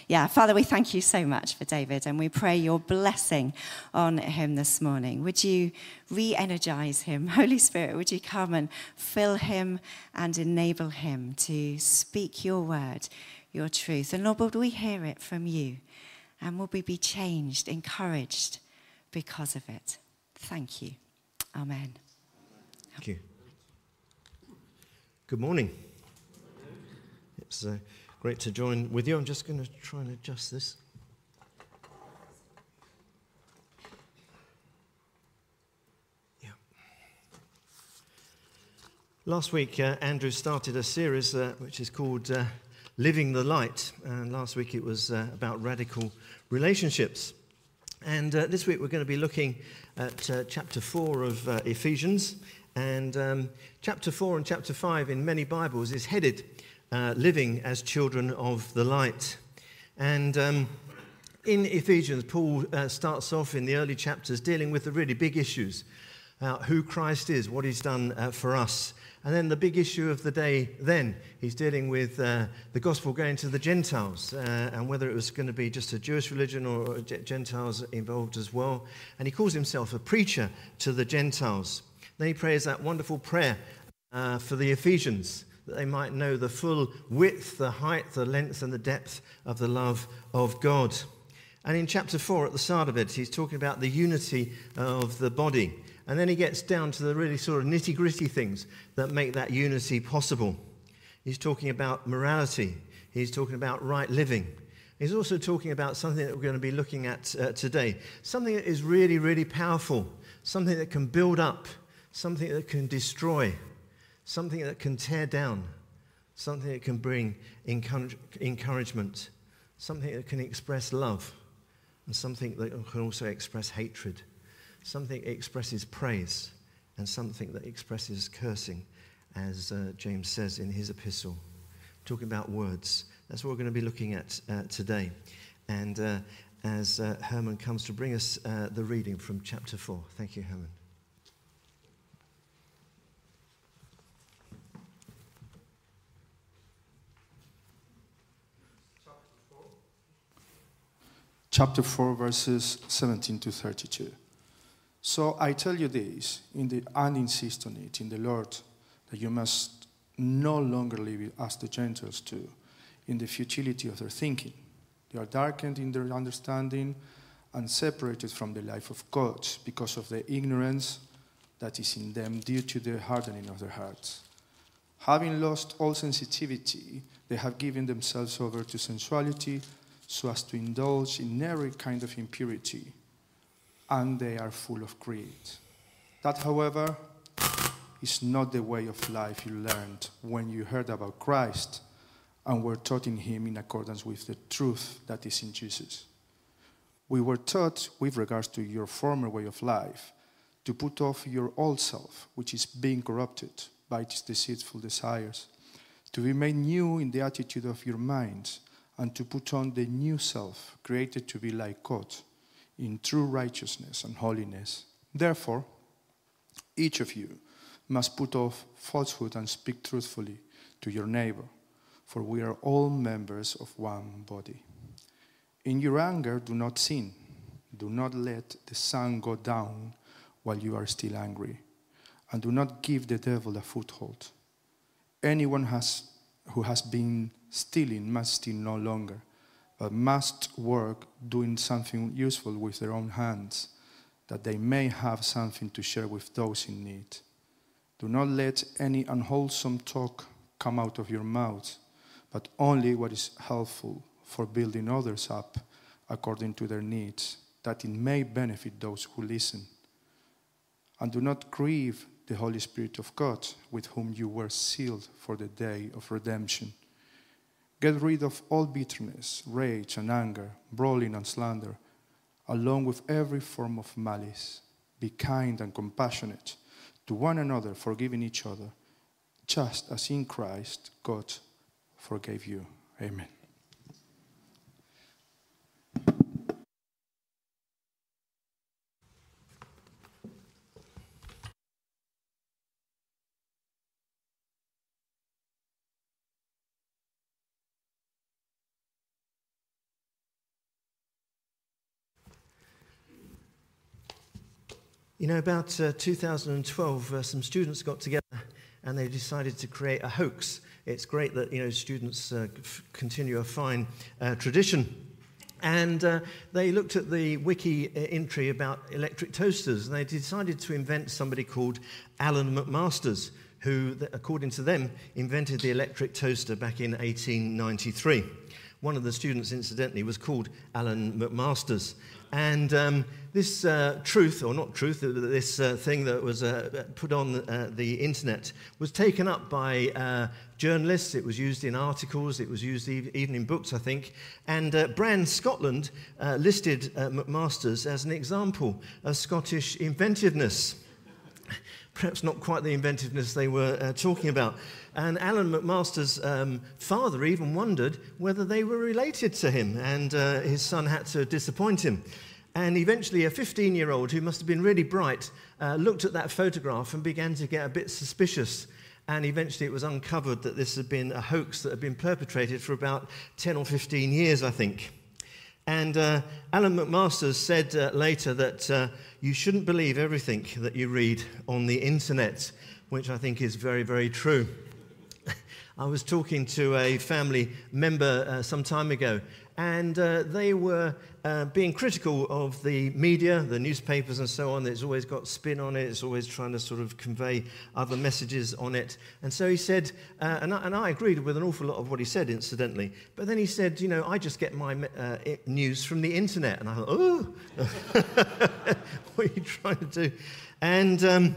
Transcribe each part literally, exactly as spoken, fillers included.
yeah, Father, we thank you so much for David, and we pray your blessing on him this morning. Would you re-energize him? Holy Spirit, would you come and fill him and enable him to speak your word, your truth? And Lord, would we hear it from you? And will we be changed, encouraged because of it? Thank you. Amen. Thank you. Good morning. It's uh, great to join with you. I'm just going to try and adjust this. Yeah. Last week, uh, Andrew started a series uh, which is called uh, Living the Light. And last week it was uh, about radical relationships. And uh, this week we're going to be looking at uh, chapter four of uh, Ephesians. And um, chapter four and chapter five in many Bibles is headed uh, Living as Children of the Light. And um, in Ephesians, Paul uh, starts off in the early chapters dealing with the really big issues, uh, who Christ is, what he's done uh, for us. And then the big issue of the day then, he's dealing with uh, the gospel going to the Gentiles uh, and whether it was going to be just a Jewish religion or, or Gentiles involved as well. And he calls himself a preacher to the Gentiles. Then he prays that wonderful prayer uh, for the Ephesians, that they might know the full width, the height, the length, and the depth of the love of God. And in chapter four, at the start of it, he's talking about the unity of the body. And then he gets down to the really sort of nitty-gritty things that make that unity possible. He's talking about morality. He's talking about right living. He's also talking about something that we're going to be looking at uh, today, something that is really, really powerful, something that can build up, something that can destroy, something that can tear down, something that can bring encouragement, something that can express love, and something that can also express hatred, something that expresses praise, and something that expresses cursing, as uh, James says in his epistle. Talking about words. That's what we're going to be looking at uh, today. And uh, as uh, Herman comes to bring us uh, the reading from chapter four. Thank you, Herman. Chapter four, verses seventeen to thirty-two. So I tell you this, in the, and insist on it, in the Lord, that you must no longer live as the Gentiles do, in the futility of their thinking. They are darkened in their understanding and separated from the life of God because of the ignorance that is in them due to the hardening of their hearts. Having lost all sensitivity, they have given themselves over to sensuality so as to indulge in every kind of impurity, and they are full of greed. That, however, is not the way of life you learned when you heard about Christ and were taught in him in accordance with the truth that is in Jesus. We were taught, with regards to your former way of life, to put off your old self, which is being corrupted by its deceitful desires, to be made new in the attitude of your minds, and to put on the new self, created to be like God, in true righteousness and holiness. Therefore, each of you must put off falsehood and speak truthfully to your neighbor, for we are all members of one body. In your anger, do not sin. Do not let the sun go down while you are still angry, and do not give the devil a foothold. Anyone has, who has been stealing must steal no longer, but must work doing something useful with their own hands, that they may have something to share with those in need. Do not let any unwholesome talk come out of your mouth, but only what is helpful for building others up according to their needs, that it may benefit those who listen. And do not grieve the Holy Spirit of God, with whom you were sealed for the day of redemption. Get rid of all bitterness, rage and anger, brawling and slander, along with every form of malice. Be kind and compassionate to one another, forgiving each other, just as in Christ God forgave you. Amen. You know, about uh, two thousand twelve, uh, some students got together and they decided to create a hoax. It's great that, you know, students uh, f- continue a fine uh, tradition. And uh, they looked at the wiki entry about electric toasters, and they decided to invent somebody called Alan McMasters, who, according to them, invented the electric toaster back in eighteen ninety-three. One of the students, incidentally, was called Alan McMasters. And um, this uh, truth, or not truth, this uh, thing that was uh, put on uh, the internet was taken up by uh, journalists. It was used in articles. It was used even in books, I think. And uh, Brand Scotland uh, listed uh, McMasters as an example of Scottish inventiveness. Perhaps not quite the inventiveness they were uh, talking about. And Alan McMaster's um, father even wondered whether they were related to him, and uh, his son had to disappoint him. And eventually a fifteen-year-old who must have been really bright uh, looked at that photograph and began to get a bit suspicious. And eventually it was uncovered that this had been a hoax that had been perpetrated for about ten or fifteen years, I think. And uh, Alan McMasters said uh, later that uh, you shouldn't believe everything that you read on the internet, which I think is very, very true. I was talking to a family member uh, some time ago, and uh, they were uh, being critical of the media, the newspapers and so on. It's always got spin on it. It's always trying to sort of convey other messages on it. And so he said, uh, and, I, and I agreed with an awful lot of what he said, incidentally. But then he said, you know, I just get my uh, news from the internet. And I thought, oh, what are you trying to do? And Um,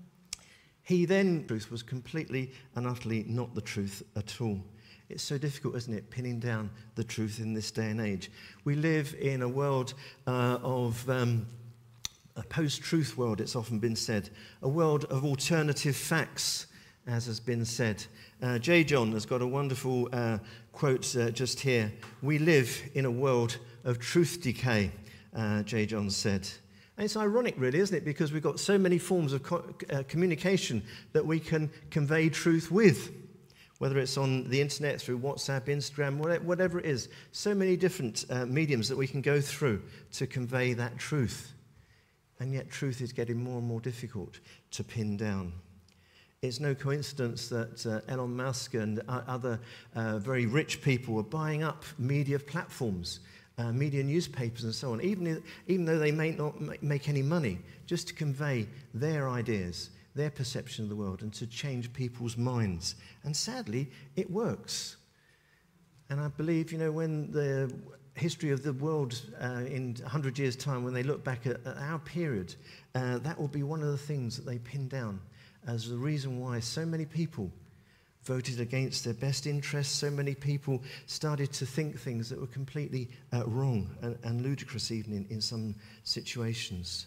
He then, truth was completely and utterly not the truth at all. It's so difficult, isn't it, pinning down the truth in this day and age. We live in a world uh, of, um, a post-truth world, it's often been said, a world of alternative facts, as has been said. Uh, J. John has got a wonderful uh, quote uh, just here. We live in a world of truth decay, uh, J. John said. And it's ironic, really, isn't it? Because we've got so many forms of co- uh, communication that we can convey truth with, whether it's on the internet, through WhatsApp, Instagram, whatever it is. So many different uh, mediums that we can go through to convey that truth. And yet truth is getting more and more difficult to pin down. It's no coincidence that uh, Elon Musk and uh, other uh, very rich people are buying up media platforms, Uh, media newspapers and so on, even, even though they may not make any money, just to convey their ideas, their perception of the world, and to change people's minds. And sadly, it works. And I believe, you know, when the history of the world uh, in one hundred years' time, when they look back at, at our period, uh, that will be one of the things that they pin down as the reason why so many people voted against their best interests. So many people started to think things that were completely uh, wrong and, and ludicrous even in, in some situations.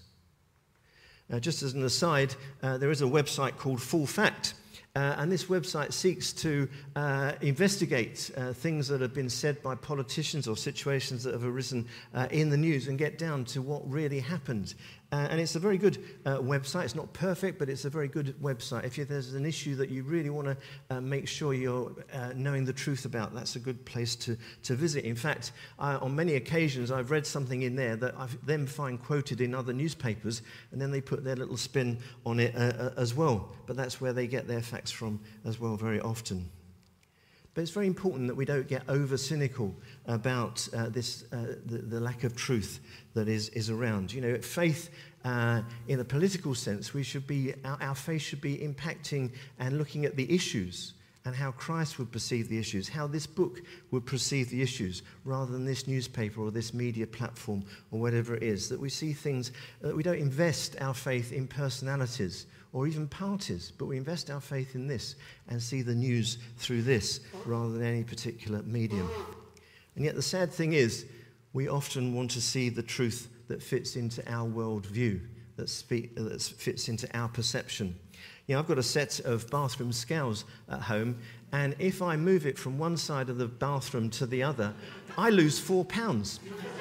Uh, just as an aside, uh, there is a website called Full Fact, uh, and this website seeks to uh, investigate uh, things that have been said by politicians or situations that have arisen uh, in the news and get down to what really happened. Uh, and it's a very good uh, website. It's not perfect, but it's a very good website. If you, there's an issue that you really want to uh, make sure you're uh, knowing the truth about, that's a good place to, to visit. In fact, uh, on many occasions, I've read something in there that I then find quoted in other newspapers, and then they put their little spin on it uh, uh, as well. But that's where they get their facts from as well very often. But it's very important that we don't get over-cynical about uh, this, uh, the, the lack of truth that is, is around. You know, faith uh, in a political sense, we should be, our, our faith should be impacting and looking at the issues and how Christ would perceive the issues, how this book would perceive the issues, rather than this newspaper or this media platform or whatever it is. That we see things, that we don't invest our faith in personalities or even parties, but we invest our faith in this and see the news through this rather than any particular medium. And yet the sad thing is, we often want to see the truth that fits into our worldview, that, spe- that fits into our perception. You know, I've got a set of bathroom scales at home, and if I move it from one side of the bathroom to the other, I lose four pounds.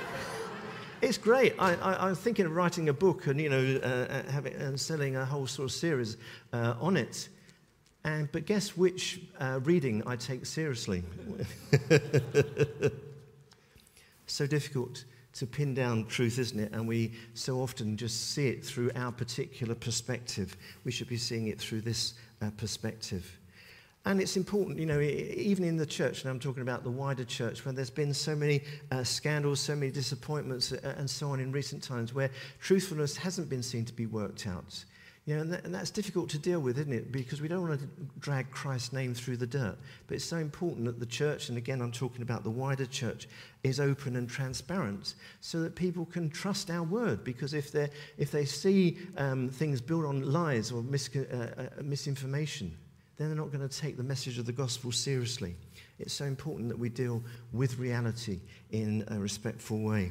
It's great. I, I, I'm thinking of writing a book and, you know, uh, having, and selling a whole sort of series uh, on it. And but guess which uh, reading I take seriously? So difficult to pin down truth, isn't it? And we so often just see it through our particular perspective. We should be seeing it through this uh, perspective. And it's important, you know, even in the church, and I'm talking about the wider church, where there's been so many uh, scandals, so many disappointments, uh, and so on in recent times, where truthfulness hasn't been seen to be worked out. You know, and, that, and that's difficult to deal with, isn't it? Because we don't want to drag Christ's name through the dirt. But it's so important that the church, and again I'm talking about the wider church, is open and transparent so that people can trust our word. Because if, they're, if they see um, things built on lies or mis- uh, uh, misinformation, then they're not going to take the message of the gospel seriously. It's so important that we deal with reality in a respectful way.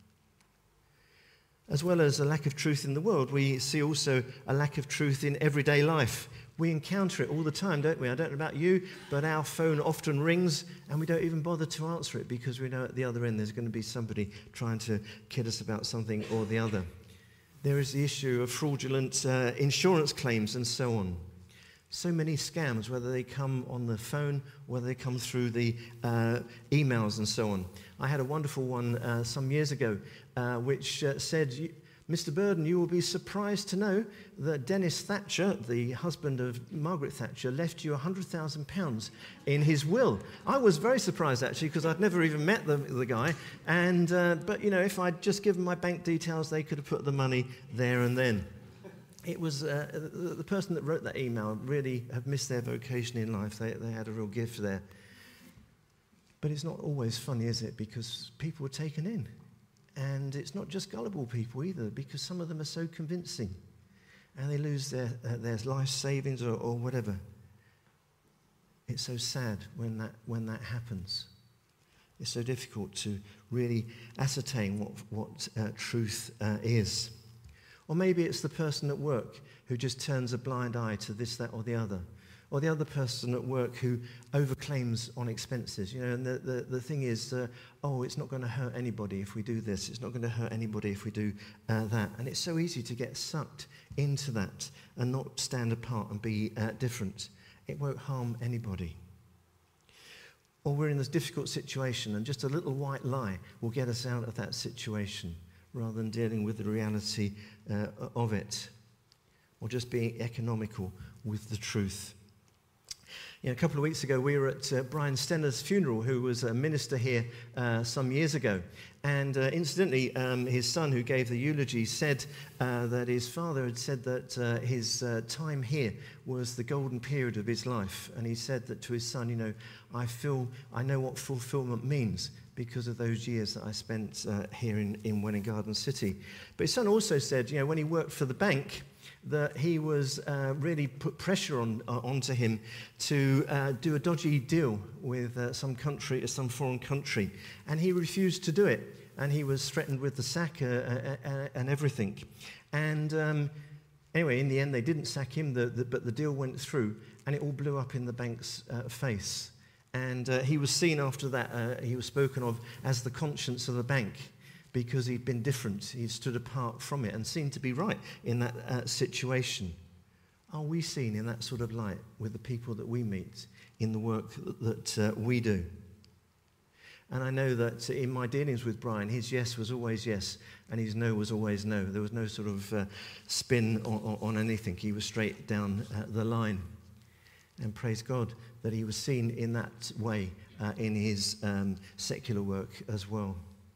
As well as a lack of truth in the world, we see also a lack of truth in everyday life. We encounter it all the time, don't we? I don't know about you, but our phone often rings and we don't even bother to answer it because we know at the other end there's going to be somebody trying to kid us about something or the other. There is the issue of fraudulent uh, insurance claims and so on. So many scams, whether they come on the phone, whether they come through the uh, emails and so on. I had a wonderful one uh, some years ago, uh, which uh, said, Mister Burden, you will be surprised to know that Dennis Thatcher, the husband of Margaret Thatcher, left you one hundred thousand pounds in his will. I was very surprised, actually, because I'd never even met the, the guy. And uh, But, you know, if I'd just given my bank details, they could have put the money there and then. It was uh, the, the person that wrote that email really have missed their vocation in life. They, they had a real gift there. But it's not always funny, is it? Because people are taken in. And it's not just gullible people either, because some of them are so convincing. And they lose their, uh, their life savings or, or whatever. It's so sad when that, when that happens. It's so difficult to really ascertain what, what uh, truth uh, is. Or maybe it's the person at work who just turns a blind eye to this, that, or the other. Or the other person at work who overclaims on expenses. You know, and the, the, the thing is, uh, oh, it's not going to hurt anybody if we do this. It's not going to hurt anybody if we do uh, that. And it's so easy to get sucked into that and not stand apart and be uh, different. It won't harm anybody. Or we're in this difficult situation and just a little white lie will get us out of that situation, rather than dealing with the reality uh, of it, or just being economical with the truth. You know, a couple of weeks ago, we were at uh, Brian Stenner's funeral, who was a minister here uh, some years ago. And uh, incidentally, um, his son, who gave the eulogy, said uh, that his father had said that uh, his uh, time here was the golden period of his life. And he said that to his son, you know, I feel, I know what fulfillment means, because of those years that I spent uh, here in, in Welwyn Garden City. But his son also said, you know, when he worked for the bank, that he was uh, really put pressure on uh, onto him to uh, do a dodgy deal with uh, some country, some foreign country, and he refused to do it, and he was threatened with the sack uh, uh, and everything. And um, anyway, in the end, they didn't sack him, the, the, but the deal went through, and it all blew up in the bank's uh, face. And uh, he was seen after that, uh, he was spoken of as the conscience of the bank, because he'd been different. He'd stood apart from it and seemed to be right in that uh, situation. Are we seen in that sort of light with the people that we meet in the work that, that uh, we do? And I know that in my dealings with Brian, his yes was always yes, and his no was always no. There was no sort of uh, spin on, on anything. He was straight down uh, the line. And praise God that he was seen in that way uh, in his um, secular work as well.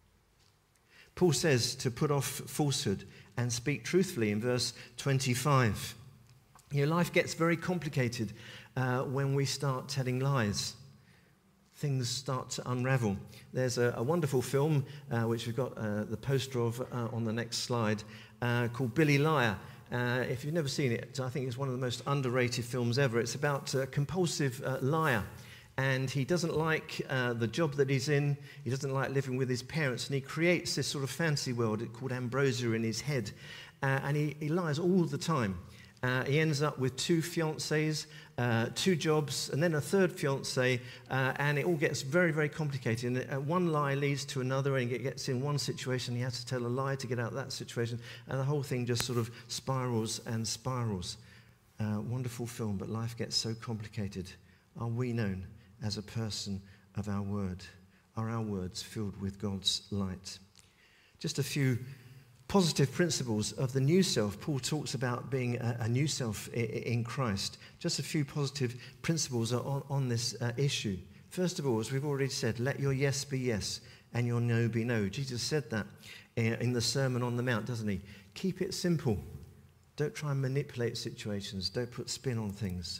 Paul says to put off falsehood and speak truthfully in verse twenty-five. You know, life gets very complicated uh, when we start telling lies. Things start to unravel. There's a, a wonderful film, uh, which we've got uh, the poster of uh, on the next slide, uh, called Billy Liar. Uh, if you've never seen it, I think it's one of the most underrated films ever. It's about a compulsive uh, liar. And he doesn't like uh, the job that he's in. He doesn't like living with his parents. And he creates this sort of fancy world called Ambrosia in his head. Uh, and he, he lies all the time. Uh, he ends up with two fiancées, uh, two jobs, and then a third fiancée. Uh, and it all gets very, very complicated. And uh, one lie leads to another. And he gets in one situation. He has to tell a lie to get out of that situation. And the whole thing just sort of spirals and spirals. Uh, wonderful film, but life gets so complicated. Are we known as a person of our word? Are our words filled with God's light? Just a few positive principles of the new self. Paul talks about being a, a new self in, in Christ. Just a few positive principles on, on this uh, issue. First of all, as we've already said, let your yes be yes and your no be no. Jesus said that in, in the Sermon on the Mount, doesn't he? Keep it simple. Don't try and manipulate situations. Don't put spin on things.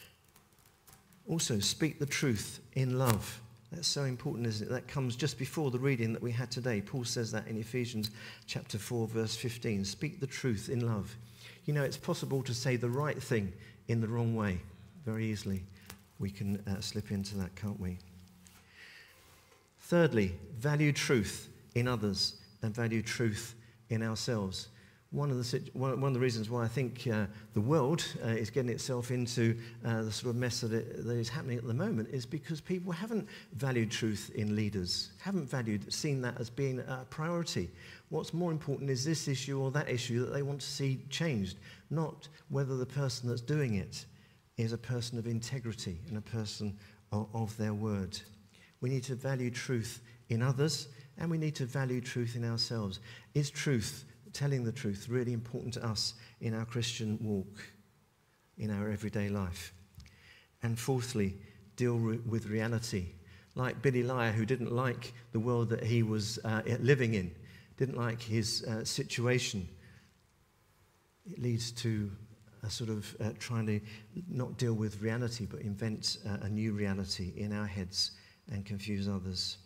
Also, speak the truth in love. That's so important, isn't it? That comes just before the reading that we had today. Paul says that in Ephesians chapter four, verse fifteen. Speak the truth in love. You know, it's possible to say the right thing in the wrong way. Very easily we can uh, slip into that, can't we? Thirdly, value truth in others and value truth in ourselves. One of the one of the reasons why I think uh, the world uh, is getting itself into uh, the sort of mess that, it, that is happening at the moment is because people haven't valued truth in leaders, haven't valued, seen that as being a priority. What's more important is this issue or that issue that they want to see changed, not whether the person that's doing it is a person of integrity and a person of, of their word. We need to value truth in others, and we need to value truth in ourselves. Is truth, telling the truth, really important to us in our Christian walk, in our everyday life? And fourthly, deal re- with reality. Like Billy Liar, who didn't like the world that he was uh, living in, didn't like his uh, situation. It leads to a sort of uh, trying to not deal with reality, but invent uh, a new reality in our heads and confuse others.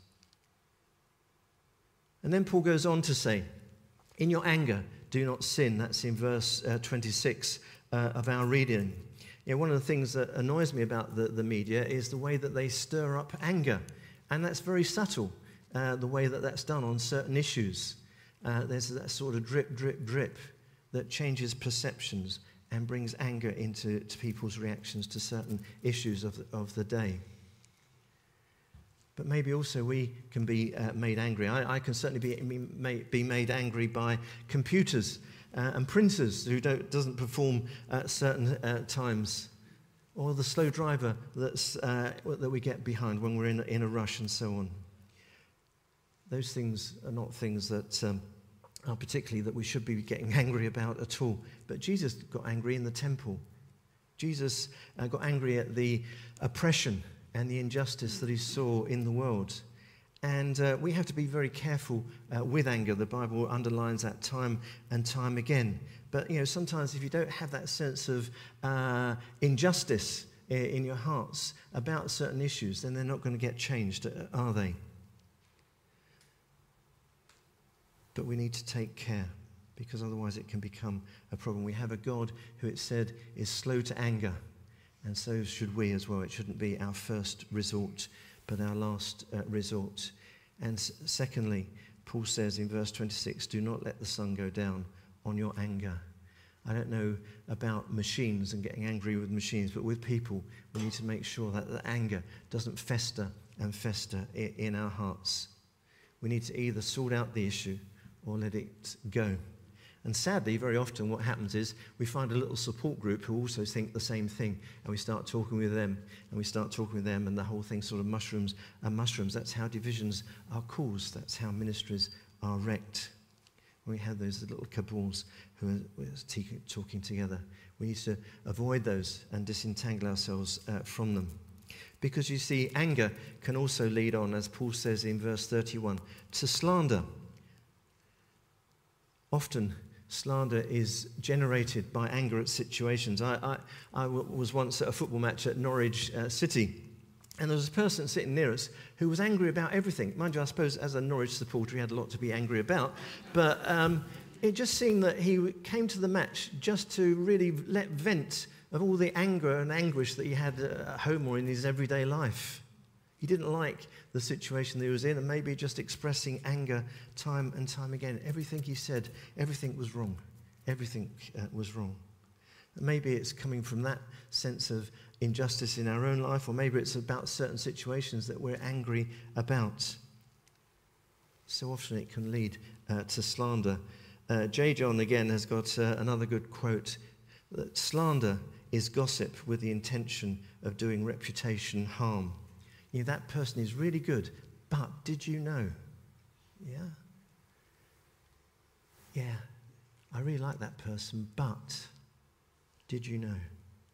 And then Paul goes on to say, in your anger, do not sin. That's in verse uh, twenty-six uh, of our reading. You know, one of the things that annoys me about the, the media is the way that they stir up anger. And that's very subtle, uh, the way that that's done on certain issues. Uh, there's that sort of drip, drip, drip that changes perceptions and brings anger into to people's reactions to certain issues of the, of the day. But maybe also we can be uh, made angry. I, I can certainly be, be made angry by computers uh, and printers who don't doesn't perform at certain uh, times, or the slow driver that's uh, that we get behind when we're in in a rush and so on. Those things are not things that um, are particularly that we should be getting angry about at all. But Jesus got angry in the temple. Jesus uh, got angry at the oppression and the injustice that he saw in the world. And uh, we have to be very careful uh, with anger. The Bible underlines that time and time again. But, you know, sometimes if you don't have that sense of uh, injustice in your hearts about certain issues, then they're not going to get changed, are they? But we need to take care, because otherwise it can become a problem. We have a God who, it said, is slow to anger. And so should we as well. It shouldn't be our first resort, but our last uh, resort. And s- secondly, Paul says in verse twenty-six, do not let the sun go down on your anger. I don't know about machines and getting angry with machines, but with people, we need to make sure that the anger doesn't fester and fester i- in our hearts. We need to either sort out the issue or let it go. And sadly, very often what happens is we find a little support group who also think the same thing, and we start talking with them, and we start talking with them, and the whole thing sort of mushrooms and mushrooms. That's how divisions are caused. That's how ministries are wrecked. When we have those little cabals who are talking together, we need to avoid those and disentangle ourselves uh, from them. Because you see, anger can also lead on, as Paul says in verse thirty-one, to slander. Often, slander is generated by anger at situations. I, I, I w- was once at a football match at Norwich uh, City, and there was a person sitting near us who was angry about everything. Mind you, I suppose as a Norwich supporter, he had a lot to be angry about, but um, it just seemed that he came to the match just to really let vent of all the anger and anguish that he had at home or in his everyday life. He didn't like the situation that he was in, and maybe just expressing anger time and time again. Everything he said, everything was wrong. Everything uh, was wrong. And maybe it's coming from that sense of injustice in our own life, or maybe it's about certain situations that we're angry about. So often it can lead uh, to slander. Uh, J. John, again, has got uh, another good quote, that slander is gossip with the intention of doing reputation harm. You know, that person is really good, but did you know? Yeah. yeah, I really like that person, but did you know?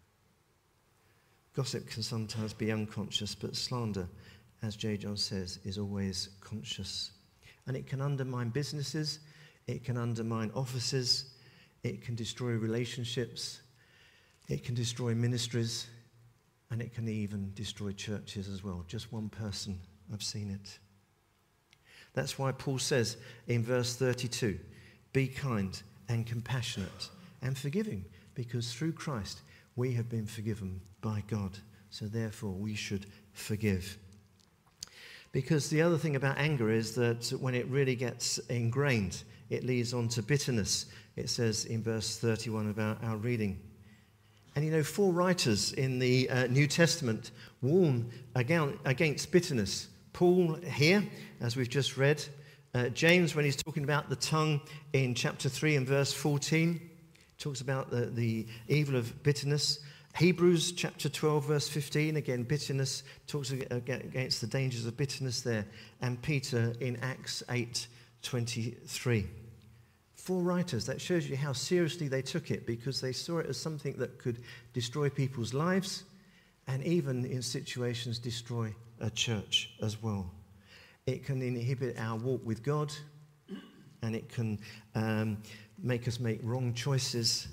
Gossip can sometimes be unconscious, but slander, as J. John says, is always conscious. And it can undermine businesses, it can undermine offices, it can destroy relationships, it can destroy ministries, and it can even destroy churches as well. Just one person, I've seen it. That's why Paul says in verse thirty-two, be kind and compassionate and forgiving, because through Christ we have been forgiven by God. So therefore we should forgive. Because the other thing about anger is that when it really gets ingrained, it leads on to bitterness. It says in verse thirty-one of our, our reading. And you know, four writers in the uh, New Testament warn against bitterness. Paul here, as we've just read. Uh, James, when he's talking about the tongue in chapter three and verse fourteen, talks about the, the evil of bitterness. Hebrews chapter twelve, verse fifteen, again, bitterness, talks against the dangers of bitterness there. And Peter in Acts eight twenty-three. Four writers, that shows you how seriously they took it, because they saw it as something that could destroy people's lives and even in situations destroy a church as well. It can inhibit our walk with God, and it can um, make us make wrong choices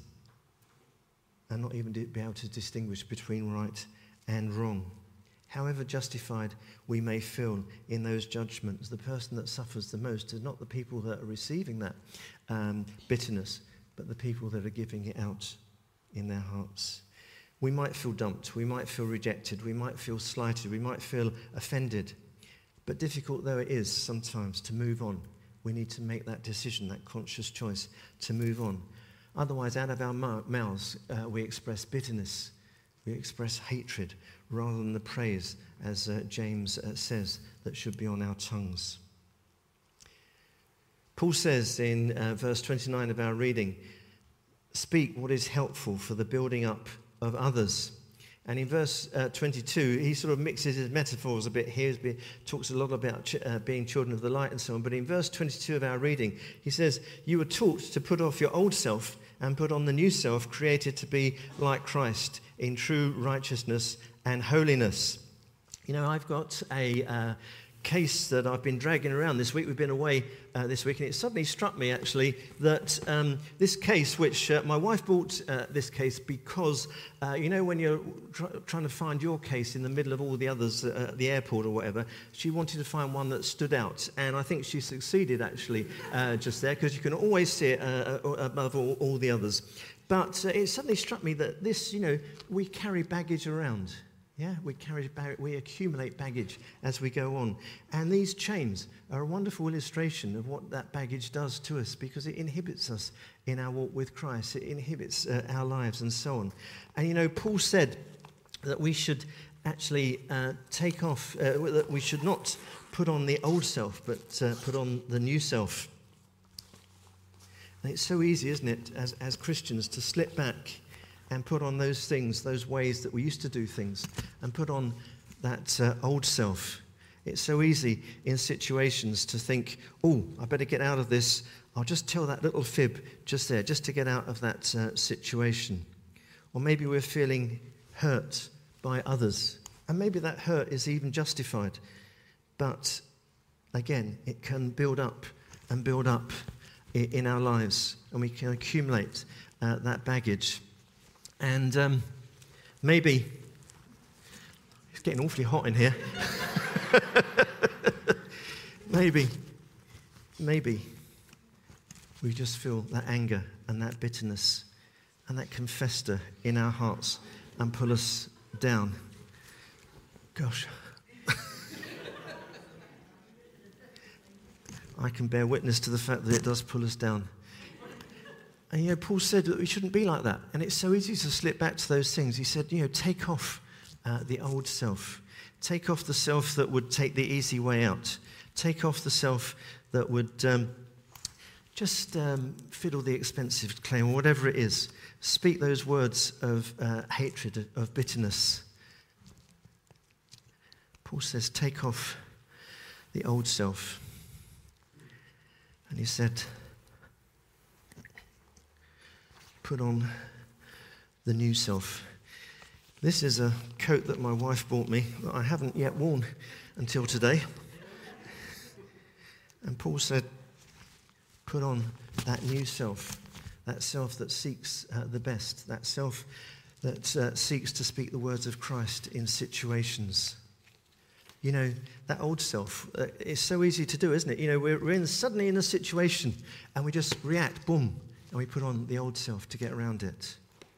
and not even be able to distinguish between right and wrong. However justified we may feel in those judgments, the person that suffers the most is not the people that are receiving that um, bitterness, but the people that are giving it out in their hearts. We might feel dumped, we might feel rejected, we might feel slighted, we might feel offended. But difficult though it is sometimes to move on, we need to make that decision, that conscious choice to move on. Otherwise, out of our mouths, uh, we express bitterness, we express hatred, rather than the praise, as uh, James uh, says, that should be on our tongues. Paul says in uh, verse twenty-nine of our reading, speak what is helpful for the building up of others. And in verse uh, twenty-two, he sort of mixes his metaphors a bit here. He talks a lot about ch- uh, being children of the light and so on. But in verse twenty-two of our reading, he says, you were taught to put off your old self and put on the new self, created to be like Christ in true righteousness and holiness. You know, I've got a uh, case that I've been dragging around this week. We've been away uh, this week, and it suddenly struck me, actually, that um, this case, which uh, my wife bought uh, this case because, uh, you know, when you're try- trying to find your case in the middle of all the others uh, at the airport or whatever, she wanted to find one that stood out. And I think she succeeded, actually, uh, just there, because you can always see it uh, above all, all the others. But uh, it suddenly struck me that this, you know, we carry baggage around. Yeah, we carry, we accumulate baggage as we go on. And these chains are a wonderful illustration of what that baggage does to us, because it inhibits us in our walk with Christ. It inhibits uh, our lives and so on. And, you know, Paul said that we should actually uh, take off, uh, that we should not put on the old self, but uh, put on the new self. And it's so easy, isn't it, as, as Christians, to slip back and put on those things, those ways that we used to do things, and put on that uh, old self. It's so easy in situations to think, oh, I better get out of this. I'll just tell that little fib just there, just to get out of that uh, situation. Or maybe we're feeling hurt by others, and maybe that hurt is even justified. But again, it can build up and build up in, in our lives, and we can accumulate uh, that baggage. And um, maybe, it's getting awfully hot in here. maybe, maybe we just feel that anger and that bitterness, and that can fester in our hearts and pull us down. Gosh. I can bear witness to the fact that it does pull us down. And, you know, Paul said that we shouldn't be like that. And it's so easy to slip back to those things. He said, you know, take off uh, the old self. Take off the self that would take the easy way out. Take off the self that would um, just um, fiddle the expensive claim, or whatever it is. Speak those words of uh, hatred, of bitterness. Paul says, take off the old self. And he said, put on the new self. This is a coat that my wife bought me that I haven't yet worn until today. And Paul said, put on that new self, that self that seeks uh, the best, that self that uh, seeks to speak the words of Christ in situations. You know, that old self, uh, it's so easy to do, isn't it? You know, we're, we're in, suddenly in a situation and we just react, boom, and we put on the old self to get around it.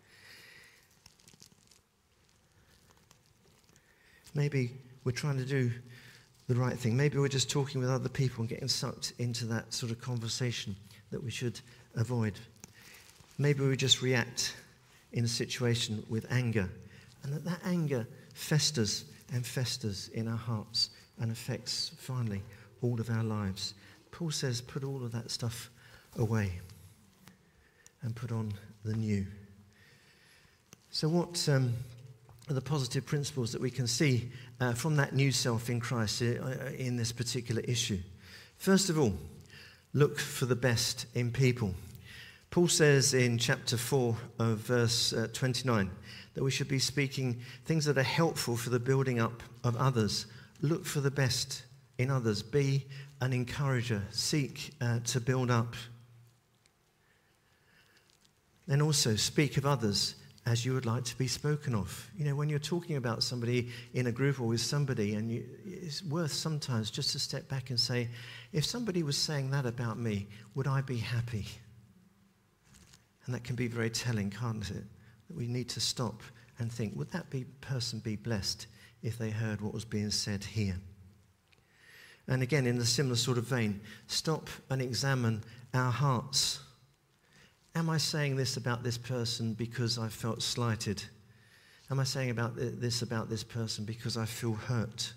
Maybe we're trying to do the right thing. Maybe we're just talking with other people and getting sucked into that sort of conversation that we should avoid. Maybe we just react in a situation with anger, and that that anger festers and festers in our hearts and affects, finally, all of our lives. Paul says, put all of that stuff away and put on the new. So what um, are the positive principles that we can see uh, from that new self in Christ uh, in this particular issue? First of all, look for the best in people. Paul says in chapter four of verse uh, twenty-nine that we should be speaking things that are helpful for the building up of others. Look for the best in others. Be an encourager. Seek uh, to build up. And also speak of others as you would like to be spoken of. You know, when you're talking about somebody in a group or with somebody, and you, it's worth sometimes just to step back and say, if somebody was saying that about me, would I be happy? And that can be very telling, can't it? That we need to stop and think, would that be, person be blessed if they heard what was being said here? And again, in a similar sort of vein, stop and examine our hearts. Am I saying this about this person because I felt slighted? Am I saying about this about this person because I feel hurt?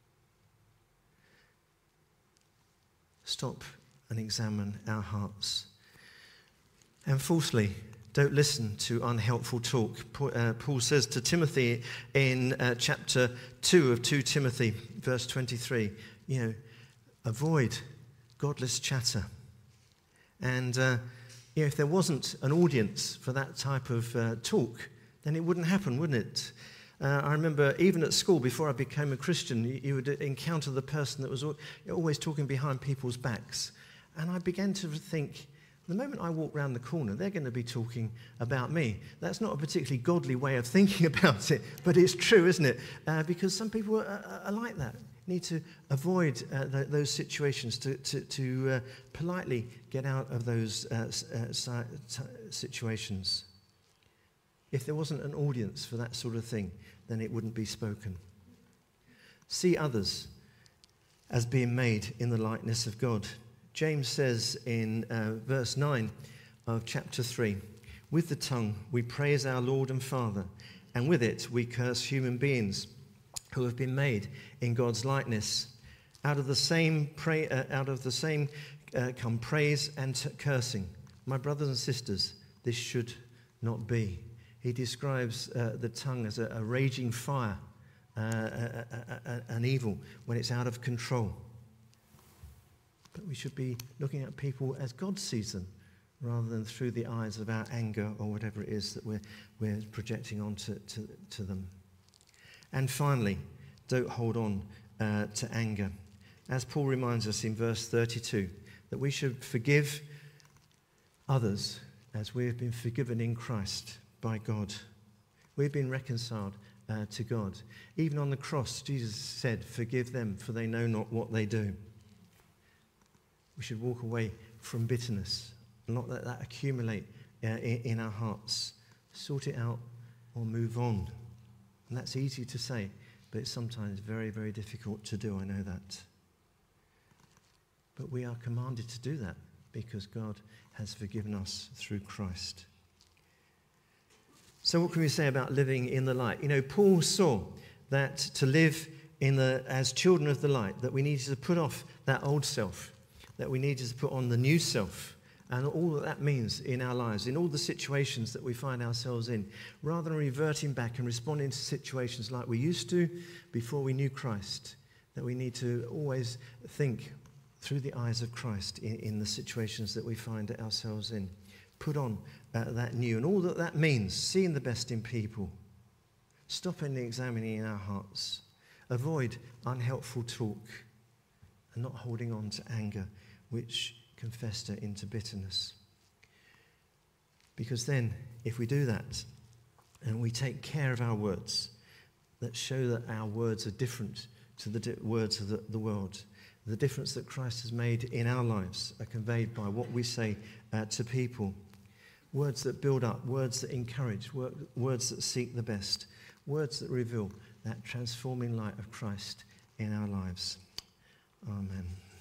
Stop and examine our hearts. And fourthly, don't listen to unhelpful talk. Paul says to Timothy in uh, chapter two of Second Timothy, verse twenty-three, you know, avoid godless chatter. And uh, you know, if there wasn't an audience for that type of uh, talk, then it wouldn't happen, wouldn't it? Uh, I remember even at school, before I became a Christian, you, you would encounter the person that was always talking behind people's backs. And I began to think, the moment I walk round the corner, they're going to be talking about me. That's not a particularly godly way of thinking about it, but it's true, isn't it? Uh, because some people are, are like that. Need to avoid uh, th- those situations, to, to, to uh, politely get out of those uh, uh, situations. If there wasn't an audience for that sort of thing, then it wouldn't be spoken. See others as being made in the likeness of God. James says in uh, verse nine of chapter three, with the tongue we praise our Lord and Father, and with it we curse human beings who have been made in God's likeness. Out of the same, pray, uh, out of the same uh, come praise and t- cursing. My brothers and sisters, this should not be. He describes uh, the tongue as a, a raging fire, uh, a, a, a, an evil when it's out of control. But we should be looking at people as God sees them, rather than through the eyes of our anger or whatever it is that we're, we're projecting onto to, to them. And finally, don't hold on uh, to anger. As Paul reminds us in verse thirty-two, that we should forgive others as we have been forgiven in Christ by God. We've been reconciled uh, to God. Even on the cross, Jesus said, forgive them, for they know not what they do. We should walk away from bitterness, and not let that accumulate uh, in, in our hearts. Sort it out or move on. And that's easy to say, but it's sometimes very, very difficult to do. I know that. But we are commanded to do that because God has forgiven us through Christ. So what can we say about living in the light? You know, Paul saw that to live in the as children of the light, that we needed to put off that old self, that we needed to put on the new self, and all that that means in our lives, in all the situations that we find ourselves in, rather than reverting back and responding to situations like we used to before we knew Christ, that we need to always think through the eyes of Christ in, in the situations that we find ourselves in. Put on uh, that new and all that that means, seeing the best in people, stopping the examining in our hearts, avoid unhelpful talk, and not holding on to anger, which can fester into bitterness. Because then, if we do that, and we take care of our words, that show that our words are different to the di- words of the, the world, the difference that Christ has made in our lives are conveyed by what we say uh, to people. Words that build up, words that encourage, wor- words that seek the best, words that reveal that transforming light of Christ in our lives. Amen.